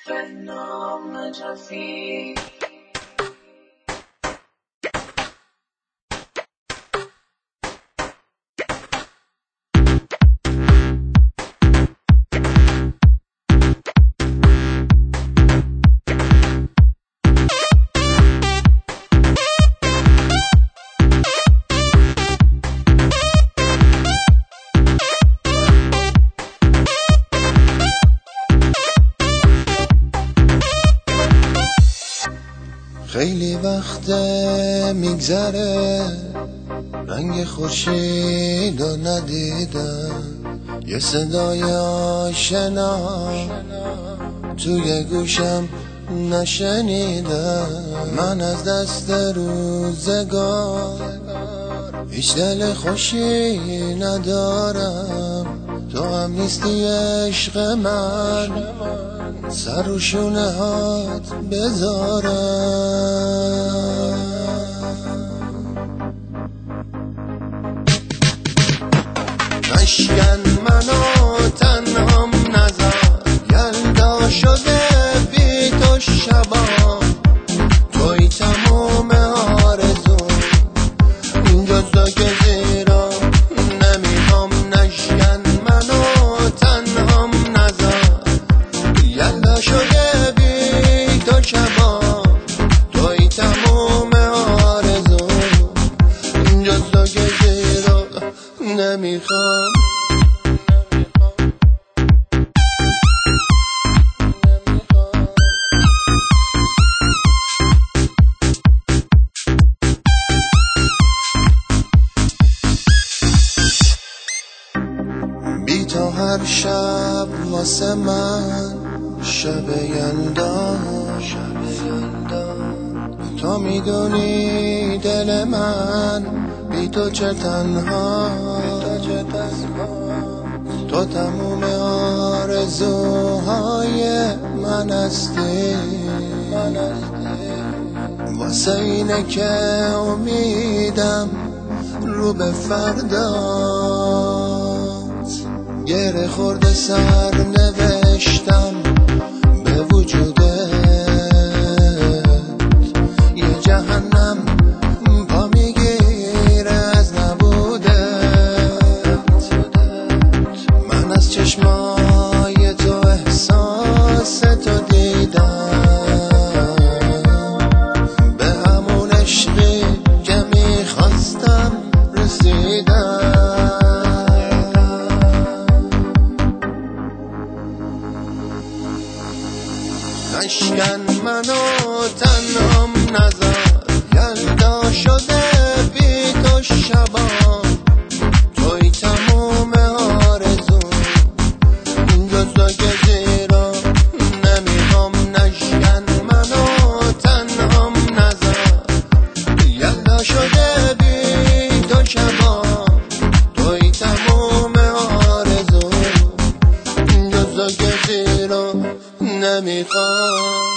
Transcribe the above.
به نام نجفی. خیلی وقت میگذره رنگ خورشیدو ندیدم، یه صدای آشنا توی گوشم نشنیدم. من از دست روزگار هیچ دل خوشی ندارم، تو هم نیستی عشق من، سر رو شونه هات بذارم. نشکن منو تنهام نذار، یلدا شده بی تو شبا، توی تموم آرزو جزا که زیرا نمیخوام. نشکن منو تنهام نذار، یلدا شده بی تو شبا، توی تموم آرزو جزا که زیرا نمیخوام. بی تو هر شب واسه من شب یلدا، تو میدونی دل من بی تو چه تنها، تو تموم آرزوهای من هستی، واسه اینه که امیدم رو به فرداست. گره خورده سر نوشتم به وجودت، یه جهنم پا میگیره از نبودت. من از چشمای تو احساس تو دیدم، به همون عشقی که میخواستم رسیدم. نشکن منو تنهام نذار، یلدا شده بی تو شبا، توی تموم آرزو جزا که زیرا نمیخوام. نشکن منو تنهام نذار، یلدا شده بی تو شبا، توی تموم آرزو جزا که زیرا نمیخوام.